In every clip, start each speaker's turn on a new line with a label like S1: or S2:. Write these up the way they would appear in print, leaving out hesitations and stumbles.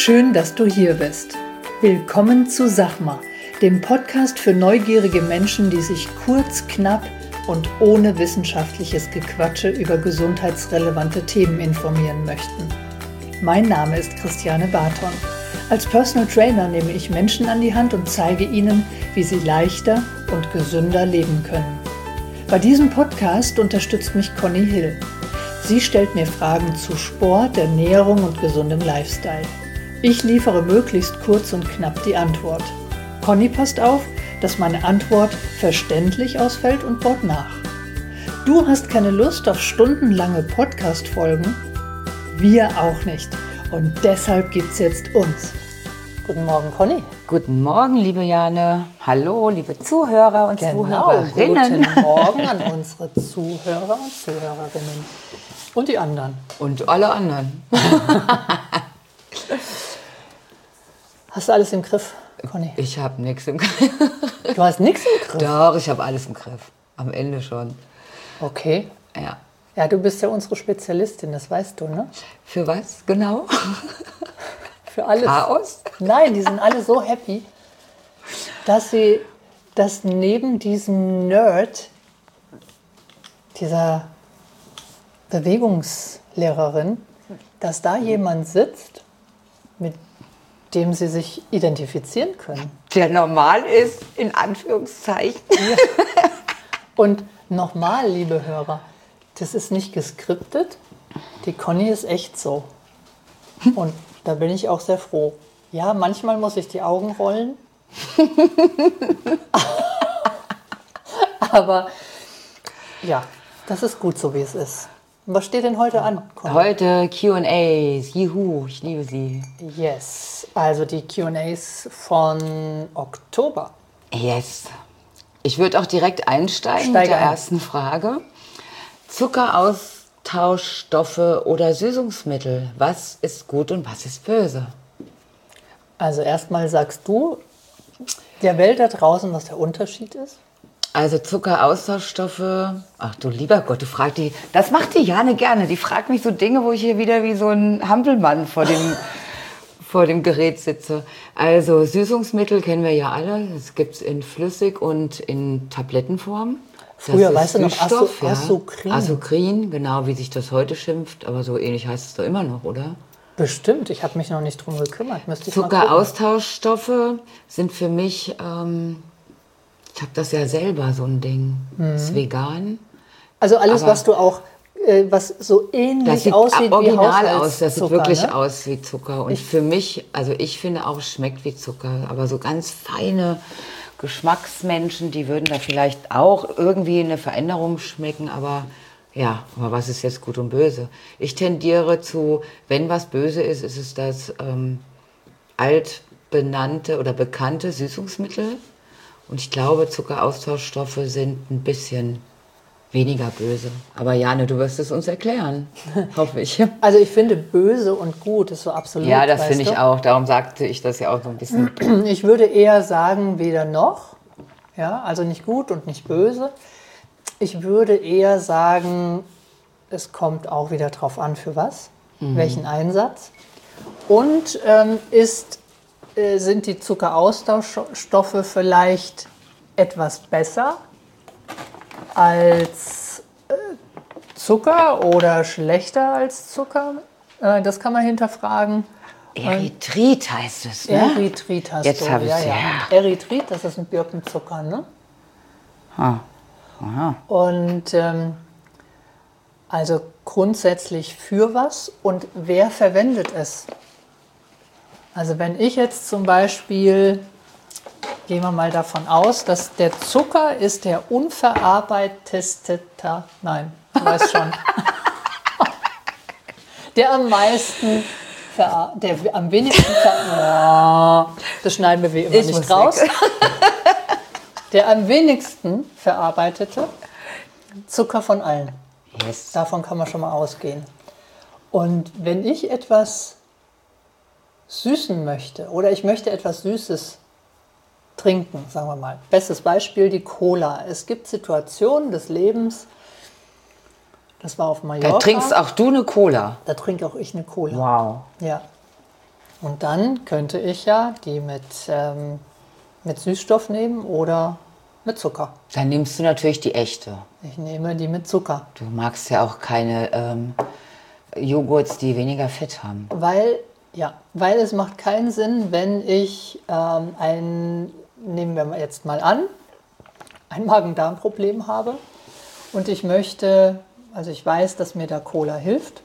S1: Schön, dass du hier bist. Willkommen zu Sachma, dem Podcast für neugierige Menschen, die sich kurz, knapp und ohne wissenschaftliches Gequatsche über gesundheitsrelevante Themen informieren möchten. Mein Name ist Christiane Barton. Als Personal Trainer nehme ich Menschen an die Hand und zeige ihnen, wie sie leichter und gesünder leben können. Bei diesem Podcast unterstützt mich Conny Hill. Sie stellt mir Fragen zu Sport, Ernährung und gesundem Lifestyle. Ich liefere möglichst kurz und knapp die Antwort. Conny passt auf, dass meine Antwort verständlich ausfällt und baut nach. Du hast keine Lust auf stundenlange Podcast-Folgen? Wir auch nicht. Und deshalb gibt's jetzt uns. Guten Morgen, Conny.
S2: Guten Morgen, liebe Jane. Hallo, liebe Zuhörer und Zuhörerinnen.
S1: Guten Morgen an unsere Zuhörer und Zuhörerinnen. Und die anderen.
S2: Und alle anderen.
S1: Hast du alles im Griff, Conny?
S2: Ich habe nichts im Griff.
S1: Du hast nichts im Griff?
S2: Doch, ich habe alles im Griff. Am Ende schon.
S1: Okay.
S2: Ja.
S1: Ja, du bist ja unsere Spezialistin, das weißt du, ne?
S2: Für was genau?
S1: Für alles.
S2: Chaos?
S1: Nein, die sind alle so happy, dass neben diesem Nerd, dieser Bewegungslehrerin, dass da jemand sitzt, mit dem sie sich identifizieren können.
S2: Der normal ist, in Anführungszeichen.
S1: Ja. Und nochmal, liebe Hörer, das ist nicht geskriptet. Die Conny ist echt so. Und da bin ich auch sehr froh. Ja, manchmal muss ich die Augen rollen. Aber ja, das ist gut so, wie es ist. Und was steht denn heute an, Conny?
S2: Heute Q&As. Juhu, ich liebe sie.
S1: Yes, also die Q&As von Oktober.
S2: Yes. Ich würde auch direkt einsteigen mit der ersten Frage. Zuckeraustauschstoffe oder Süßungsmittel. Was ist gut und was ist böse?
S1: Also erstmal sagst du der Welt da draußen, was der Unterschied ist?
S2: Also Zuckeraustauschstoffe, ach du lieber Gott, du fragst die, das macht die Jane gerne. Die fragt mich so Dinge, wo ich hier wieder wie so ein Hampelmann vor dem Gerät sitze. Also Süßungsmittel kennen wir ja alle. Das gibt es in Flüssig und in Tablettenform.
S1: Früher, weißt du noch,
S2: Süßstoff,
S1: Asukrin.
S2: Asukrin, genau wie sich das heute schimpft. Aber so ähnlich heißt es doch immer noch, oder?
S1: Bestimmt, ich habe mich noch nicht drum gekümmert. Müsste ich
S2: Zuckeraustauschstoffe sind für mich, ich habe das ja selber, so ein Ding. Das ist vegan.
S1: Also alles, aber was du auch, was so ähnlich aussieht wie Haushaltszucker.
S2: Das sieht wirklich aus wie Zucker. Und für mich, also ich finde auch, es schmeckt wie Zucker. Aber so ganz feine Geschmacksmenschen, die würden da vielleicht auch irgendwie eine Veränderung schmecken. Aber ja, aber was ist jetzt gut und böse? Ich tendiere zu, wenn was böse ist, ist es das altbenannte oder bekannte Süßungsmittel. Und ich glaube, Zuckeraustauschstoffe sind ein bisschen weniger böse. Aber Jane, du wirst es uns erklären, hoffe ich.
S1: Also ich finde, böse und gut ist so absolut.
S2: Ja, das finde ich auch. Darum sagte ich das ja auch so ein bisschen.
S1: Ich würde eher sagen, weder noch. Ja, also nicht gut und nicht böse. Ich würde eher sagen, es kommt auch wieder drauf an, für was, welchen Einsatz. Und sind die Zuckeraustauschstoffe vielleicht etwas besser als Zucker oder schlechter als Zucker? Das kann man hinterfragen.
S2: Erythrit heißt es, ne?
S1: Erythrit hast
S2: jetzt
S1: du.
S2: Jetzt habe ich es,
S1: ja. Erythrit, das ist ein Birkenzucker, ne?
S2: Aha.
S1: Und also grundsätzlich für was und wer verwendet es? Also wenn ich jetzt zum Beispiel, gehen wir mal davon aus, dass der Zucker ist der unverarbeitete, nein, du weißt schon, der am wenigsten, das schneiden wir wie immer nicht raus, der am wenigsten verarbeitete Zucker von allen.
S2: Yes.
S1: Davon kann man schon mal ausgehen. Und wenn ich etwas süßen möchte oder ich möchte etwas Süßes trinken, sagen wir mal. Bestes Beispiel die Cola. Es gibt Situationen des Lebens, das war auf Mallorca.
S2: Da trinkst auch du eine Cola?
S1: Da trinke auch ich eine Cola.
S2: Wow.
S1: Ja. Und dann könnte ich ja die mit Süßstoff nehmen oder mit Zucker.
S2: Dann nimmst du natürlich die echte.
S1: Ich nehme die mit Zucker.
S2: Du magst ja auch keine Joghurts, die weniger Fett haben.
S1: Weil es macht keinen Sinn, wenn ich nehmen wir jetzt mal an, ein Magen-Darm-Problem habe und ich weiß, dass mir da Cola hilft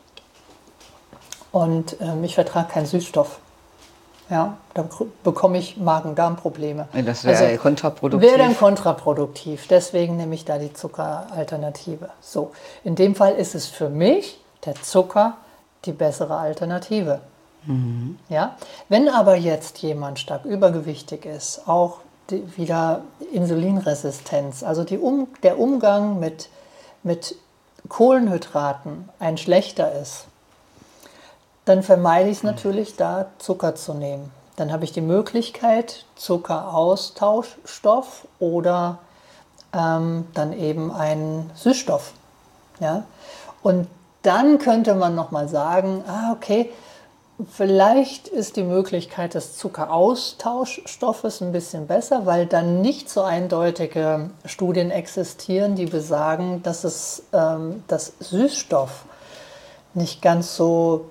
S1: und ich vertrage keinen Süßstoff. Ja, dann bekomme ich Magen-Darm-Probleme.
S2: Das wäre kontraproduktiv.
S1: Wäre dann kontraproduktiv. Deswegen nehme ich da die Zuckeralternative. So, in dem Fall ist es für mich, der Zucker, die bessere Alternative. Mhm. Ja? Wenn aber jetzt jemand stark übergewichtig ist, auch wieder Insulinresistenz, also der Umgang mit Kohlenhydraten ein schlechter ist, dann vermeide ich es natürlich, da Zucker zu nehmen. Dann habe ich die Möglichkeit, Zuckeraustauschstoff oder dann eben einen Süßstoff. Ja? Und dann könnte man nochmal sagen, okay, vielleicht ist die Möglichkeit des Zuckeraustauschstoffes ein bisschen besser, weil dann nicht so eindeutige Studien existieren, die besagen, dass Süßstoff nicht ganz so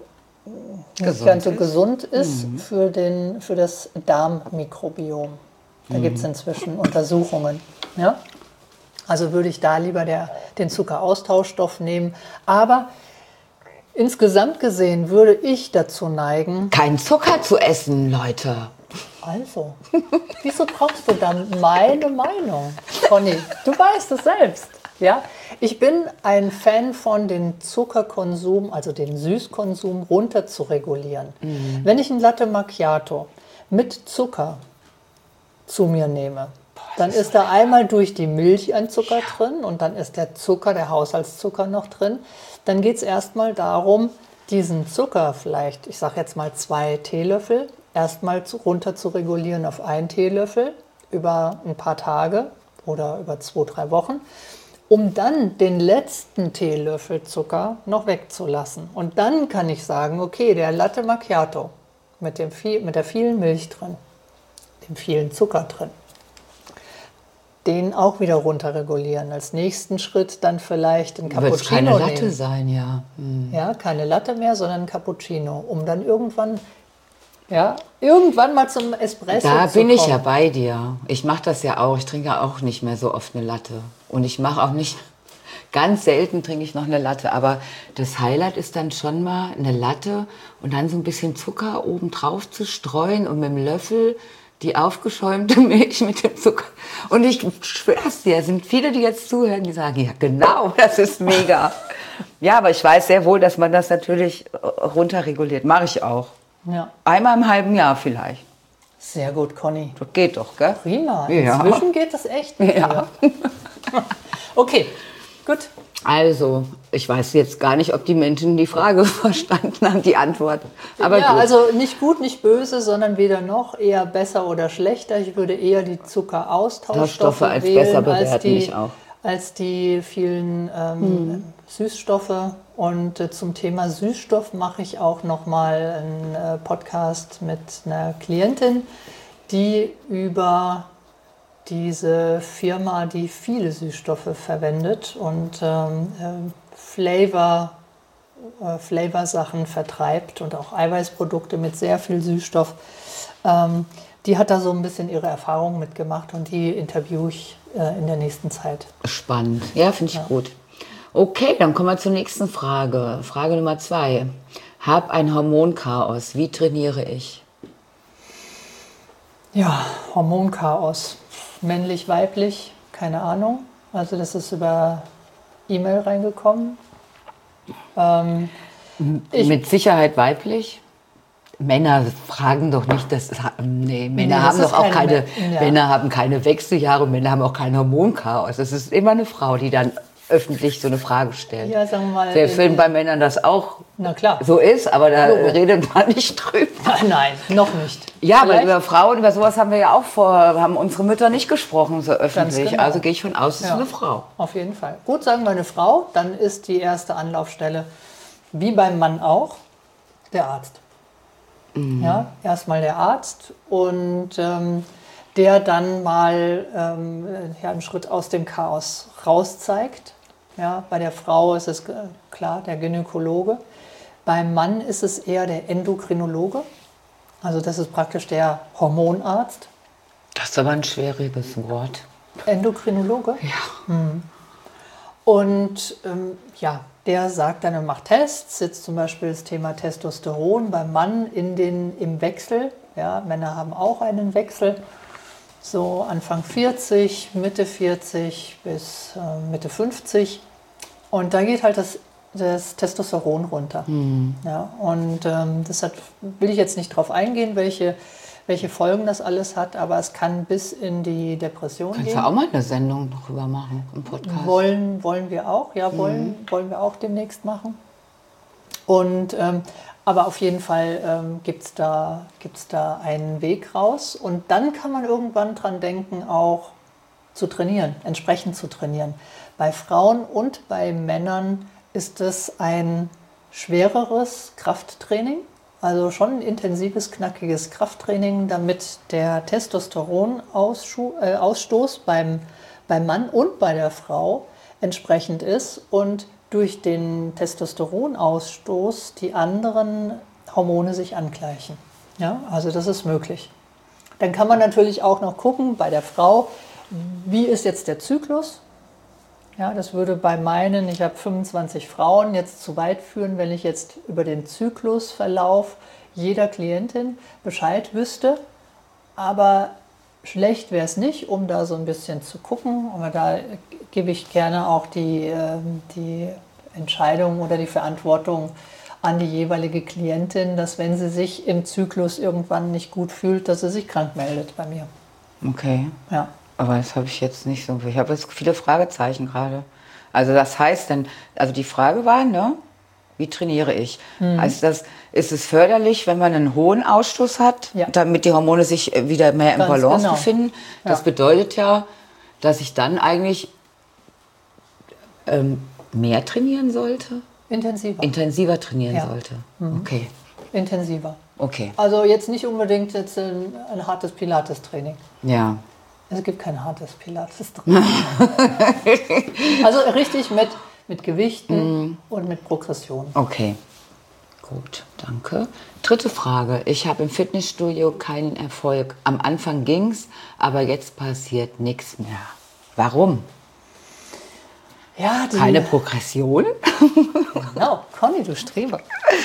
S1: gesund ist für das Darmmikrobiom. Da gibt es inzwischen Untersuchungen. Ja? Also würde ich da lieber den Zuckeraustauschstoff nehmen. Aber insgesamt gesehen würde ich dazu neigen...
S2: Kein Zucker zu essen, Leute.
S1: Also, wieso brauchst du dann meine Meinung, Conny? Du weißt es selbst. Ja? Ich bin ein Fan von den Zuckerkonsum, also den Süßkonsum runter zu regulieren. Mhm. Wenn ich ein Latte Macchiato mit Zucker zu mir nehme, dann ist da einmal durch die Milch ein Zucker drin und dann ist der Haushaltszucker noch drin. Dann geht es erstmal darum, diesen Zucker vielleicht, ich sage jetzt mal 2 Teelöffel, erstmal runter zu regulieren auf 1 Teelöffel über ein paar Tage oder über 2-3 Wochen, um dann den letzten Teelöffel Zucker noch wegzulassen. Und dann kann ich sagen, okay, der Latte Macchiato mit der vielen Milch drin, dem vielen Zucker drin, den auch wieder runter regulieren. Als nächsten Schritt dann vielleicht ein Cappuccino
S2: nehmen. Wird keine Latte sein, ja. Mhm.
S1: Ja, keine Latte mehr, sondern ein Cappuccino, um dann irgendwann mal zum Espresso zu kommen.
S2: Da bin ich ja bei dir. Ich mache das ja auch. Ich trinke auch nicht mehr so oft eine Latte. Und ich mache auch nicht, ganz selten trinke ich noch eine Latte. Aber das Highlight ist dann schon mal eine Latte und dann so ein bisschen Zucker oben drauf zu streuen und mit dem Löffel die aufgeschäumte Milch mit dem Zucker. Und ich schwör's dir, es sind viele, die jetzt zuhören, die sagen, ja genau, das ist mega. Ja, aber ich weiß sehr wohl, dass man das natürlich runterreguliert. Mache ich auch. Ja. Einmal im halben Jahr vielleicht.
S1: Sehr gut, Conny.
S2: Das geht doch, gell?
S1: Prima. Inzwischen geht das echt mit dir. Okay, gut.
S2: Also, ich weiß jetzt gar nicht, ob die Menschen die Frage verstanden haben, die Antwort. Aber
S1: ja, gut. Also nicht gut, nicht böse, sondern weder noch, eher besser oder schlechter. Ich würde eher die Zuckeraustauschstoffe
S2: als
S1: wählen,
S2: besser bewerten,
S1: als die vielen Süßstoffe. Und zum Thema Süßstoff mache ich auch nochmal einen Podcast mit einer Klientin, die über diese Firma, die viele Süßstoffe verwendet und Flavor-Sachen vertreibt und auch Eiweißprodukte mit sehr viel Süßstoff. Die hat da so ein bisschen ihre Erfahrungen mitgemacht und die interviewe ich in der nächsten Zeit.
S2: Spannend. Ja, finde ich gut. Okay, dann kommen wir zur nächsten Frage. Frage Nummer 2. Hab ein Hormonchaos. Wie trainiere ich?
S1: Ja, Hormonchaos. Männlich, weiblich, keine Ahnung. Also das ist über E-Mail reingekommen.
S2: Mit Sicherheit weiblich. Männer fragen doch nicht, Männer haben doch auch keine, Männer haben keine Wechseljahre, Männer haben auch kein Hormonchaos. Es ist immer eine Frau, die dann öffentlich so eine Frage stellt.
S1: Ja, sagen wir mal.
S2: Sehr schön bei Männern das auch so ist, aber da redet man nicht drüber.
S1: Nein, noch nicht.
S2: Ja, aber über Frauen, über sowas haben wir ja auch haben unsere Mütter nicht gesprochen, so öffentlich. Genau. Also gehe ich von aus, es ist eine Frau.
S1: Auf jeden Fall. Gut, sagen wir eine Frau, dann ist die erste Anlaufstelle, wie beim Mann auch, der Arzt. Ja, erstmal der Arzt und der dann mal einen Schritt aus dem Chaos raus zeigt. Ja, bei der Frau ist es klar der Gynäkologe. Beim Mann ist es eher der Endokrinologe. Also das ist praktisch der Hormonarzt.
S2: Das ist aber ein schwieriges Wort.
S1: Endokrinologe?
S2: Ja.
S1: Und der sagt dann, er macht Tests, jetzt zum Beispiel das Thema Testosteron beim Mann im Wechsel. Ja, Männer haben auch einen Wechsel, so Anfang 40, Mitte 40 bis Mitte 50. Und da geht halt das Testosteron runter. Ja, und deshalb will ich jetzt nicht drauf eingehen, welche Folgen das alles hat, aber es kann bis in die Depression gehen.
S2: Kannst du auch mal eine Sendung darüber machen im Podcast?
S1: Wollen wir auch, ja, wollen wir auch demnächst machen. Und aber auf jeden Fall gibt's da einen Weg raus. Und dann kann man irgendwann dran denken, auch zu trainieren, entsprechend zu trainieren. Bei Frauen und bei Männern ist es ein schwereres Krafttraining, also schon ein intensives, knackiges Krafttraining, damit der Testosteronausstoß beim Mann und bei der Frau entsprechend ist und durch den Testosteronausstoß die anderen Hormone sich angleichen. Ja, also das ist möglich. Dann kann man natürlich auch noch gucken bei der Frau, wie ist jetzt der Zyklus? Ja, das würde bei ich habe 25 Frauen, jetzt zu weit führen, wenn ich jetzt über den Zyklusverlauf jeder Klientin Bescheid wüsste. Aber schlecht wäre es nicht, um da so ein bisschen zu gucken. Aber da gebe ich gerne auch die Entscheidung oder die Verantwortung an die jeweilige Klientin, dass wenn sie sich im Zyklus irgendwann nicht gut fühlt, dass sie sich krank meldet bei mir.
S2: Okay.
S1: Ja.
S2: Aber das habe ich jetzt nicht so. Ich habe jetzt viele Fragezeichen gerade. Also das heißt dann, also die Frage war, ne, wie trainiere ich? Heißt das, ist es förderlich, wenn man einen hohen Ausstoß hat, damit die Hormone sich wieder mehr im Balance befinden? Das bedeutet ja, dass ich dann eigentlich mehr trainieren sollte? Intensiver trainieren sollte. Okay.
S1: Intensiver.
S2: Okay.
S1: Also jetzt nicht unbedingt ein hartes Pilates-Training.
S2: Ja.
S1: Es gibt kein hartes Pilates-Training. Also richtig mit Gewichten und mit Progression.
S2: Okay, gut, danke. Dritte Frage. Ich habe im Fitnessstudio keinen Erfolg. Am Anfang ging's, aber jetzt passiert nichts mehr. Warum?
S1: Ja,
S2: keine Progression?
S1: Genau, Conny, du Streber.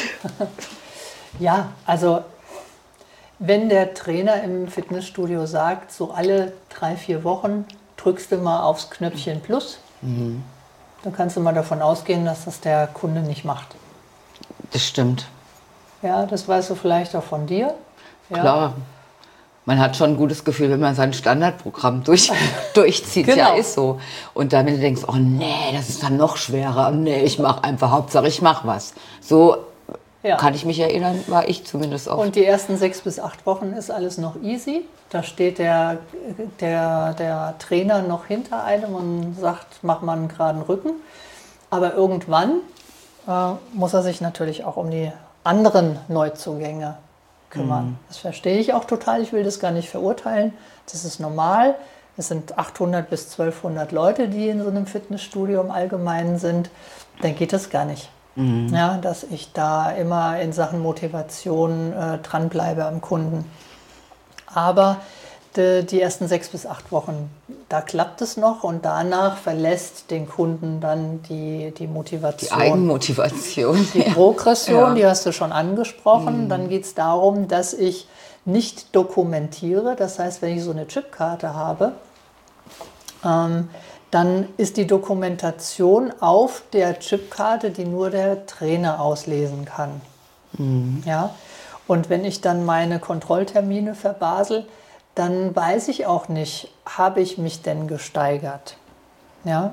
S1: Ja, also wenn der Trainer im Fitnessstudio sagt, so alle 3-4 Wochen drückst du mal aufs Knöpfchen Plus, dann kannst du mal davon ausgehen, dass das der Kunde nicht macht.
S2: Das stimmt.
S1: Ja, das weißt du vielleicht auch von dir. Ja.
S2: Klar. Man hat schon ein gutes Gefühl, wenn man sein Standardprogramm durchzieht.
S1: Genau.
S2: Ja, ist so. Und dann, wenn du denkst, oh nee, das ist dann noch schwerer. Nee, ich mache einfach, Hauptsache ich mache was. So kann ich mich erinnern, war ich zumindest auch.
S1: Und die ersten 6 bis 8 Wochen ist alles noch easy. Da steht der Trainer noch hinter einem und sagt, mach mal einen geraden Rücken. Aber irgendwann muss er sich natürlich auch um die anderen Neuzugänge kümmern. Das verstehe ich auch total. Ich will das gar nicht verurteilen. Das ist normal. Es sind 800 bis 1200 Leute, die in so einem Fitnessstudio im Allgemeinen sind. Dann geht das gar nicht. Ja, dass ich da immer in Sachen Motivation dranbleibe am Kunden. Aber die ersten 6 bis 8 Wochen, da klappt es noch und danach verlässt den Kunden dann die Motivation.
S2: Die Eigenmotivation.
S1: Die Progression, die hast du schon angesprochen. Dann geht es darum, dass ich nicht dokumentiere. Das heißt, wenn ich so eine Chipkarte habe, dann ist die Dokumentation auf der Chipkarte, die nur der Trainer auslesen kann. Ja? Und wenn ich dann meine Kontrolltermine verbasel, dann weiß ich auch nicht, habe ich mich denn gesteigert? Ja?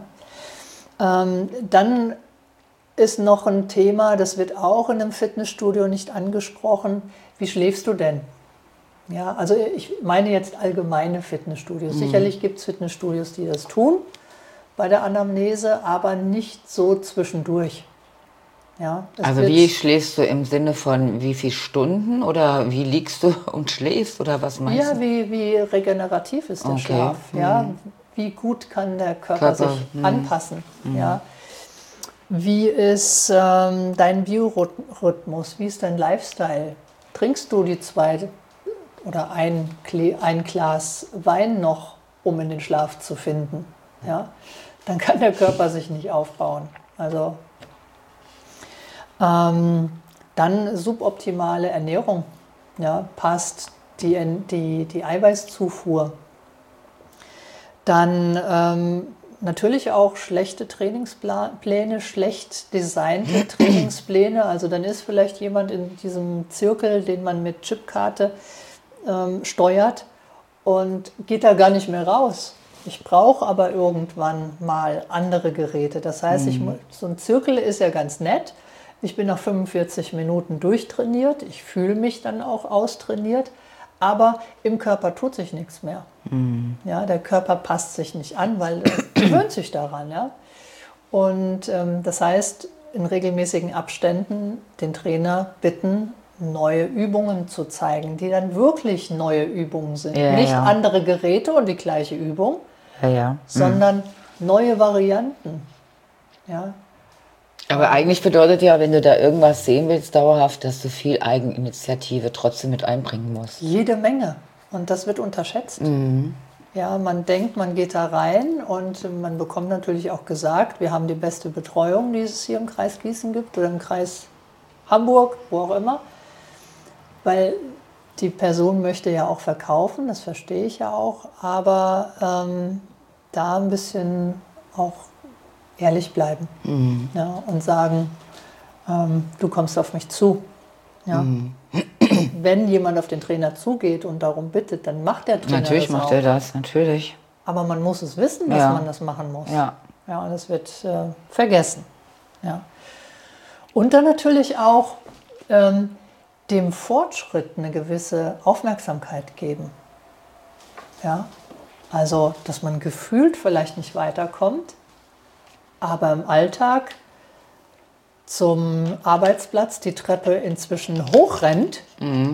S1: Dann ist noch ein Thema, das wird auch in einem Fitnessstudio nicht angesprochen. Wie schläfst du denn? Ja, also ich meine jetzt allgemeine Fitnessstudios. Sicherlich gibt es Fitnessstudios, die das tun bei der Anamnese, aber nicht so zwischendurch. Ja,
S2: also wie schläfst du im Sinne von wie viele Stunden oder wie liegst du und schläfst oder was meinst du?
S1: Ja, wie regenerativ ist der Schlaf? Ja, wie gut kann der Körper sich anpassen? Ja, wie ist dein Biorhythmus? Wie ist dein Lifestyle? Trinkst du die 2 oder ein Glas Wein noch, um in den Schlaf zu finden? Ja, dann kann der Körper sich nicht aufbauen. Also dann suboptimale Ernährung. Ja, passt die Eiweißzufuhr. Dann natürlich auch schlechte Trainingspläne, schlecht designte Trainingspläne. Also dann ist vielleicht jemand in diesem Zirkel, den man mit Chipkarte steuert und geht da gar nicht mehr raus. Ich brauche aber irgendwann mal andere Geräte. Das heißt, so ein Zirkel ist ja ganz nett. Ich bin nach 45 Minuten durchtrainiert. Ich fühle mich dann auch austrainiert. Aber im Körper tut sich nichts mehr. Ja, der Körper passt sich nicht an, weil er gewöhnt sich daran. Ja? Und das heißt, in regelmäßigen Abständen den Trainer bitten, neue Übungen zu zeigen, die dann wirklich neue Übungen sind. Nicht andere Geräte und die gleiche Übung, sondern neue Varianten. Ja?
S2: Aber eigentlich bedeutet ja, wenn du da irgendwas sehen willst, dauerhaft, dass du viel Eigeninitiative trotzdem mit einbringen musst.
S1: Jede Menge. Und das wird unterschätzt. Ja, man denkt, man geht da rein und man bekommt natürlich auch gesagt, wir haben die beste Betreuung, die es hier im Kreis Gießen gibt oder im Kreis Hamburg, wo auch immer. Weil die Person möchte ja auch verkaufen, das verstehe ich ja auch. Aber da ein bisschen auch ehrlich bleiben, ja, und sagen, du kommst auf mich zu. Ja. Wenn jemand auf den Trainer zugeht und darum bittet, dann macht der Trainer
S2: natürlich
S1: das auch.
S2: Natürlich macht er das, natürlich.
S1: Aber man muss es wissen, dass man das machen muss.
S2: Ja.
S1: Ja, und das wird vergessen. Ja. Und dann natürlich auch dem Fortschritt eine gewisse Aufmerksamkeit geben. Ja. Also, dass man gefühlt vielleicht nicht weiterkommt, aber im Alltag zum Arbeitsplatz die Treppe inzwischen hochrennt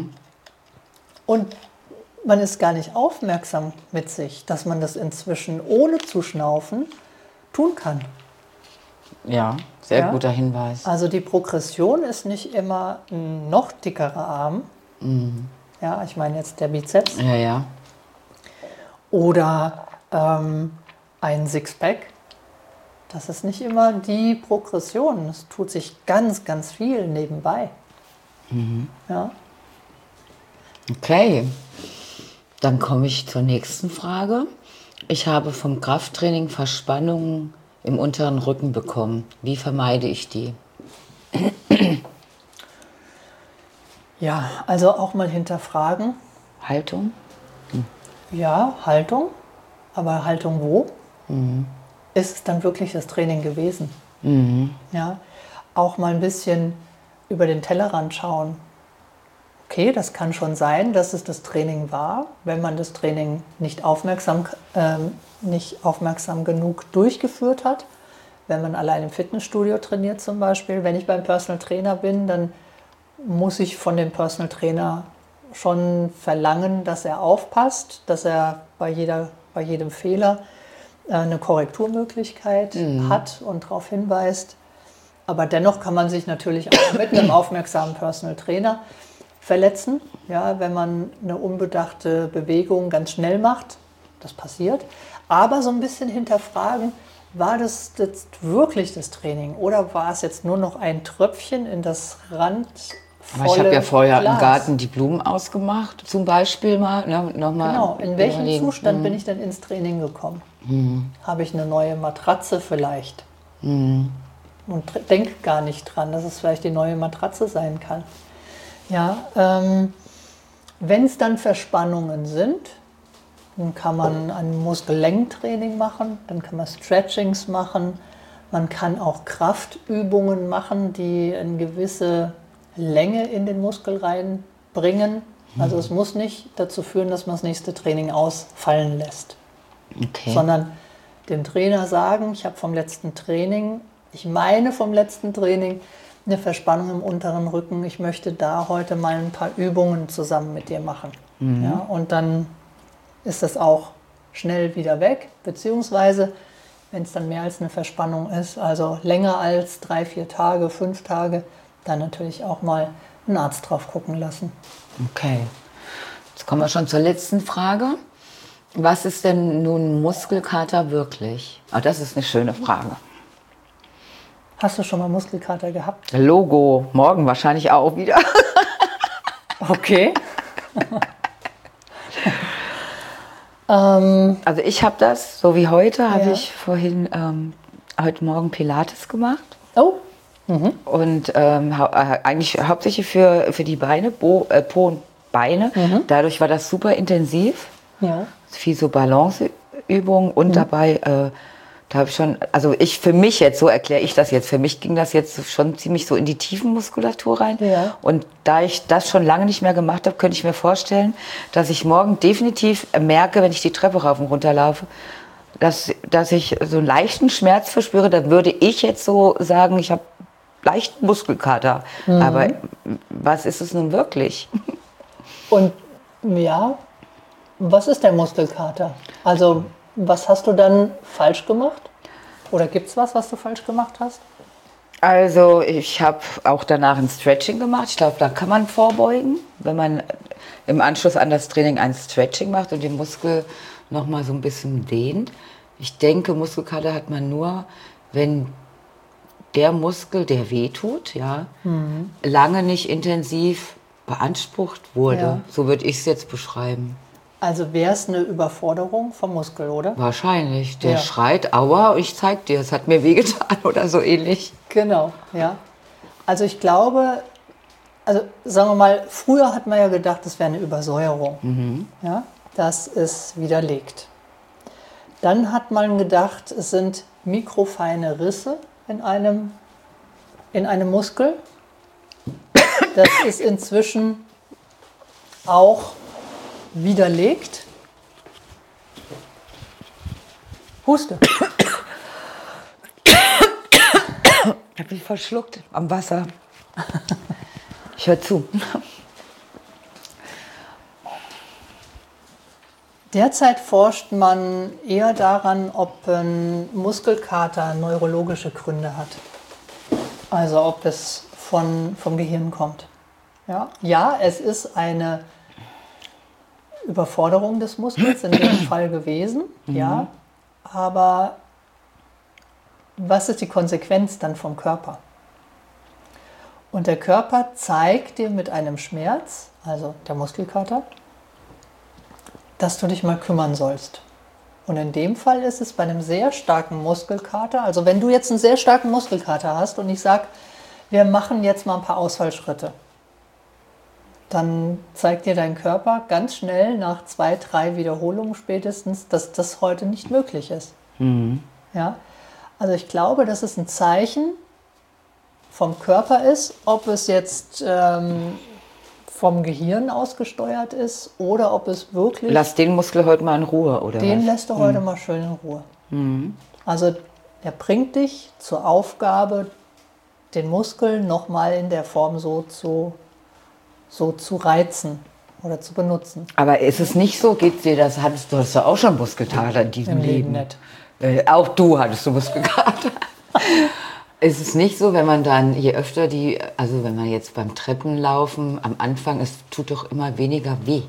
S1: und man ist gar nicht aufmerksam mit sich, dass man das inzwischen ohne zu schnaufen tun kann.
S2: Ja, sehr guter Hinweis.
S1: Also die Progression ist nicht immer ein noch dickerer Arm. Ja, ich meine jetzt der Bizeps.
S2: Ja.
S1: Oder ein Sixpack. Das ist nicht immer die Progression. Es tut sich ganz, ganz viel nebenbei. Ja.
S2: Okay, dann komme ich zur nächsten Frage. Ich habe vom Krafttraining Verspannungen im unteren Rücken bekommen. Wie vermeide ich die?
S1: Ja, also auch mal hinterfragen.
S2: Haltung?
S1: Ja, Haltung. Aber Haltung wo? Ist es dann wirklich das Training gewesen? Ja, auch mal ein bisschen über den Tellerrand schauen. Okay, das kann schon sein, dass es das Training war, wenn man das Training nicht aufmerksam genug durchgeführt hat. Wenn man allein im Fitnessstudio trainiert zum Beispiel. Wenn ich beim Personal Trainer bin, dann muss ich von dem Personal Trainer schon verlangen, dass er aufpasst, dass er bei jedem Fehler eine Korrekturmöglichkeit hat und darauf hinweist. Aber dennoch kann man sich natürlich auch mit einem aufmerksamen Personal Trainer verletzen, ja, wenn man eine unbedachte Bewegung ganz schnell macht. Das passiert. Aber so ein bisschen hinterfragen, war das jetzt wirklich das Training oder war es jetzt nur noch ein Tröpfchen in das randvolle
S2: Aber ich habe ja vorher
S1: Glas?
S2: im Garten die Blumen ausgemacht, zum Beispiel mal. Ne,
S1: Genau, in welchem Zustand bin ich denn ins Training gekommen? Habe ich eine neue Matratze vielleicht? Und denke gar nicht dran, dass es vielleicht die neue Matratze sein kann. Ja, wenn es dann Verspannungen sind, dann kann man ein Muskel-Längentraining machen, dann kann man Stretchings machen, man kann auch Kraftübungen machen, die eine gewisse Länge in den Muskel reinbringen. Also es muss nicht dazu führen, dass man das nächste Training ausfallen lässt.
S2: Okay.
S1: Sondern dem Trainer sagen, ich habe vom letzten Training, eine Verspannung im unteren Rücken. Ich möchte da heute mal ein paar Übungen zusammen mit dir machen. Ja, und dann ist das auch schnell wieder weg, beziehungsweise wenn es dann mehr als eine Verspannung ist, also länger als 3, 4 Tage, 5 Tage, dann natürlich auch mal einen Arzt drauf gucken lassen.
S2: Okay, jetzt kommen wir schon zur letzten Frage. Was ist denn nun Muskelkater wirklich? Ah, das ist eine schöne Frage.
S1: Hast du schon mal Muskelkater gehabt?
S2: Logo, morgen wahrscheinlich auch wieder.
S1: Okay.
S2: Also ich habe das, so wie heute, habe
S1: Ja.
S2: ich vorhin heute Morgen Pilates gemacht.
S1: Oh.
S2: Und eigentlich hauptsächlich für die Beine, Po und Beine. Dadurch war das super intensiv.
S1: Ja.
S2: Viel so Balanceübungen und dabei, da habe ich schon, also für mich jetzt, so erkläre ich das jetzt, für mich ging das jetzt schon ziemlich so in die Tiefenmuskulatur rein.
S1: Ja.
S2: Und da ich das schon lange nicht mehr gemacht habe, könnte ich mir vorstellen, dass ich morgen definitiv merke, wenn ich die Treppe rauf und runter laufe, dass ich so einen leichten Schmerz verspüre. Da würde ich jetzt so sagen, ich habe leichten Muskelkater. Aber was ist es nun wirklich?
S1: Und ja, was ist der Muskelkater? Also, was hast du dann falsch gemacht? Oder gibt es was du falsch gemacht hast?
S2: Also ich habe auch danach ein Stretching gemacht. Ich glaube, da kann man vorbeugen, wenn man im Anschluss an das Training ein Stretching macht und den Muskel noch mal so ein bisschen dehnt. Ich denke, Muskelkater hat man nur, wenn der Muskel, der wehtut, ja, lange nicht intensiv beansprucht wurde.
S1: Ja.
S2: So würde ich es jetzt beschreiben.
S1: Also wäre es eine Überforderung vom Muskel, oder?
S2: Wahrscheinlich. Der
S1: Ja.
S2: schreit, aua, ich zeig dir, es hat mir wehgetan oder so ähnlich.
S1: Genau, ja. Also ich glaube, also sagen wir mal, früher hat man ja gedacht, es wäre eine Übersäuerung. Ja, das ist widerlegt. Dann hat man gedacht, es sind mikrofeine Risse in einem Muskel. Das ist inzwischen auch widerlegt. Huste.
S2: Ich habe mich verschluckt am Wasser. Ich höre zu.
S1: Derzeit forscht man eher daran, ob ein Muskelkater neurologische Gründe hat. Also ob es vom Gehirn kommt. Ja, es ist eine Überforderung des Muskels in dem Fall gewesen. Ja, aber was ist die Konsequenz dann vom Körper? Und der Körper zeigt dir mit einem Schmerz, also der Muskelkater, dass du dich mal kümmern sollst. Und in dem Fall ist es bei einem sehr starken Muskelkater, also wenn du jetzt einen sehr starken Muskelkater hast und ich sage, wir machen jetzt mal ein paar Ausfallschritte, dann zeigt dir dein Körper ganz schnell nach 2, 3 Wiederholungen spätestens, dass das heute nicht möglich ist. Ja? Also ich glaube, dass es ein Zeichen vom Körper ist, ob es jetzt vom Gehirn ausgesteuert ist oder ob es wirklich...
S2: Lass den Muskel heute mal in Ruhe, oder
S1: Den
S2: was?
S1: lässt du heute mal schön in Ruhe. Also er bringt dich zur Aufgabe, den Muskel nochmal in der Form so zu reizen oder zu benutzen.
S2: Aber ist es nicht so, geht dir das, du hast ja auch schon Muskelkater in diesem
S1: Im
S2: Leben.
S1: Leben nicht.
S2: Auch du hattest du Muskelkater. Ist es nicht so, wenn man dann, je öfter also wenn man jetzt beim Treppenlaufen am Anfang, es tut doch immer weniger weh.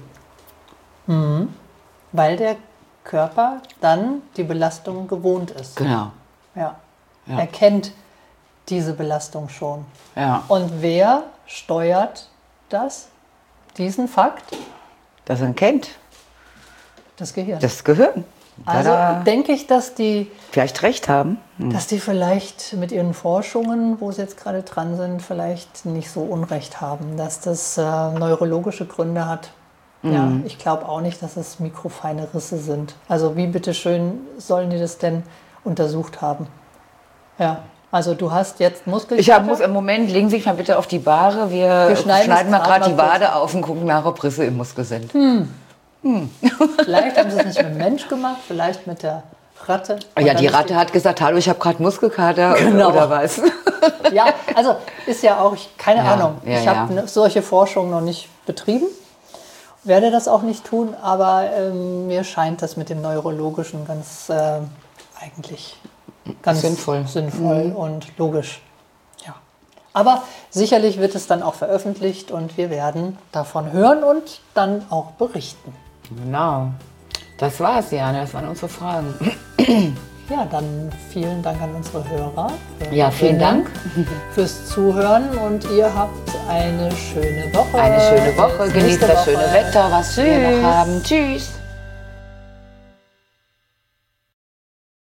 S1: Weil der Körper dann die Belastung gewohnt ist.
S2: Genau.
S1: Ja.
S2: Ja.
S1: Er kennt diese Belastung schon.
S2: Ja.
S1: Und wer steuert das? Diesen Fakt?
S2: Das man kennt,
S1: Das Gehirn.
S2: das Gehirn.
S1: Also
S2: Tada.
S1: denke ich, dass die
S2: Vielleicht recht haben.
S1: vielleicht mit ihren Forschungen, wo sie jetzt gerade dran sind, vielleicht nicht so Unrecht haben, dass das neurologische Gründe hat. Ja, ich glaube auch nicht, dass es mikrofeine Risse sind. Also wie bitteschön sollen die das denn untersucht haben? Ja, also du hast jetzt Muskelkater.
S2: Muss im Moment, legen Sie sich mal bitte auf die Bahre. Wir schneiden mal gerade die Wade auf und gucken nach, ob Risse im Muskel sind.
S1: Vielleicht haben sie es nicht mit dem Mensch gemacht, vielleicht mit der Ratte.
S2: Ja, die Ratte hat gesagt, hallo, ich habe gerade Muskelkater oder was.
S1: Ja, also ist ja auch, keine Ahnung.
S2: Ja,
S1: ich habe solche Forschung noch nicht betrieben, werde das auch nicht tun, aber mir scheint das mit dem Neurologischen eigentlich ganz sinnvoll und logisch. Ja. Aber sicherlich wird es dann auch veröffentlicht und wir werden davon hören und dann auch berichten.
S2: Genau. Das war's, Jane. Das waren unsere Fragen.
S1: Ja, dann vielen Dank an unsere Hörer.
S2: Ja, vielen Dank
S1: fürs Zuhören und ihr habt eine schöne Woche.
S2: Eine schöne Woche. Genießt das schöne Wetter, was wir noch haben. Tschüss.